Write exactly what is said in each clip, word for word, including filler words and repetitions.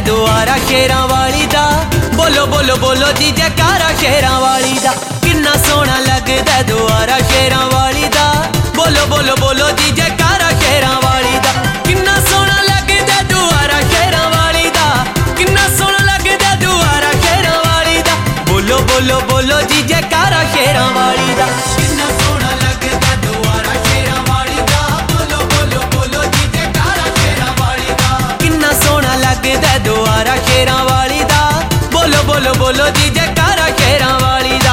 दुआरा शेरां वाली दा। बोलो बोलो बोलो जी जयकारा शेरां वाली दा। किन्ना सोहना लगदा दुआरा शेरां वाली दा। बोलो बोलो बोलो जी जयकारा शेरां वाली दा। किन्ना सोहना लगदा दुआरा शेरां वाली दा। किन्ना सोहना लगदा दुआरा शेरां वाली दा। बोलो बोलो बोलो जी जयकारा शेरां वाली दा। किन्ना सोहना लगदा दुआरा शेरां वाली दा। बोलो बोलो बोलो जी जयकारा शेरां वाली दा। किन्ना सोहना लगदा दुआरा शेरां वाली दा। बोलो बोलो बोलो जी जयकारा शेरां वाली दा।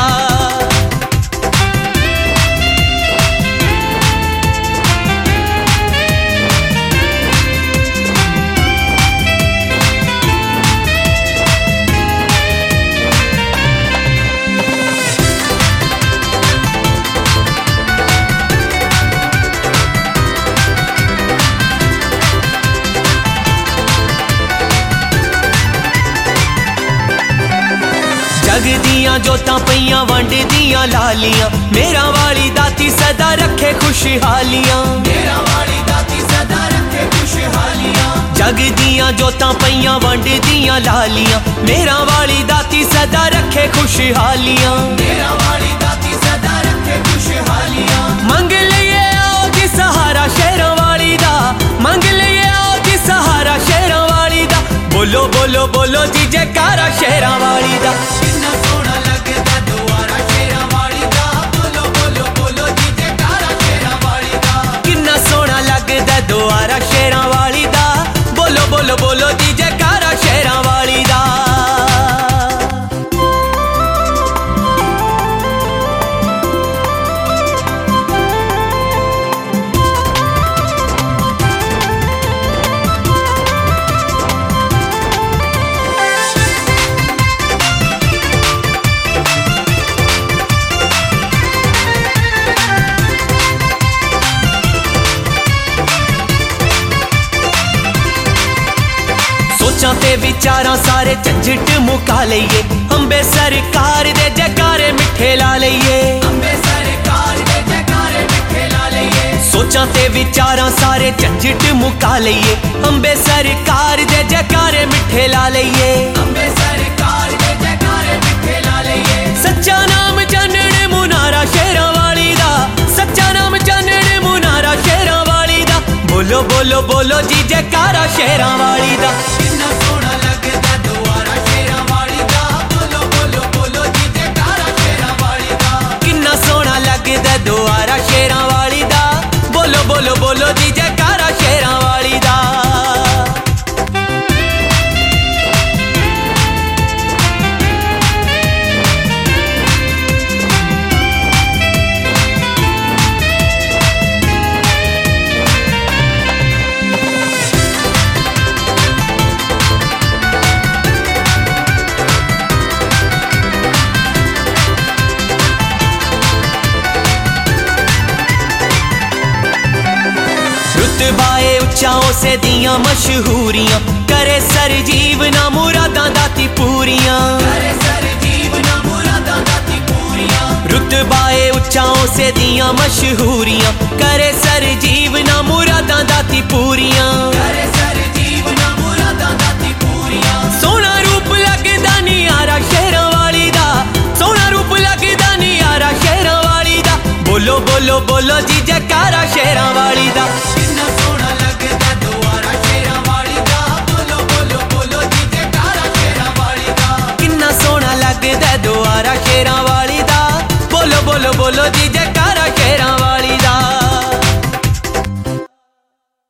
जग दियां जोतां पईयां वंड दियां लालियां। मेरा वाली दाती सदा रखे खुशहालियां। मेरा वाली दाती सदा रखे खुशहालियां। जग दियां जोतां पईयां वंड दियां लालियां। मेरा वाली दाती सदा रखे खुशहालियां। मेरा वाली दाती सदा रखे खुशहालियां। मंग लिए आओ जी सहारा शेरां वाली दा। मंग लिए आओ जी सहारा शेरां वाली दा। बोलो बोलो बोलो जी जयकारा शेरां वाली दा। किन्ना सोहना लगदा दुआरा शेरां वाली दा। बोलो बोलो बोलो जी जयकारा शेरां वाली दा। किन्ना सोहना लगदा दुआरा शेरां वाली दा। बोलो बोलो बोलो जी जयकारा शेरां वाली दा। सोचां ते विचारां सारे झंझट मुका लईए। अंबे सरकार दे जयकारे मिठे ला लईए। अंबे सरकार दे जयकारे मिठे ला लईए। सोचां ते विचारां सारे झंझट मुका लईए। अंबे सरकार दे जयकारे मिठे ला लईए। अंबे सरकार दे जयकारे मिठे ला लईए। सच्चा नाम जानण मुनारा शेरां वाली दा। सच्चा नाम जानण मुनारा शेरां वाली दा। बोलो बोलो बोलो जी जयकारा शेरां वाली दा। किन्ना सोहना लगदा दुआरा शेरां वाली दा। बोलो बोलो बोलो जी जयकारा शेरां वाली दा। किन्ना सोहना लगदा दुआरा शेरां वाली दा। बोलो बोलो बोलो जी जयकारा शेरां वाली दा। रुतबाए उच्चाओं से दियां मशहूरियां। करे सर जीवना मुरादां दाती पूरियां। करे सर जीवना मुरादां दाती पूरियां। रुतबाए उच्चाओं से दियां मशहूरियां। करे सर जीवना मुरादां दाती पूरियां। करे सर जीवना मुरादां दाती पूरियां। सोहना रूप लगदा नियारा शेरां वाली दा। सोहना रूप लगदा नियारा शेरां वाली दा। बोलो बोलो बोलो जी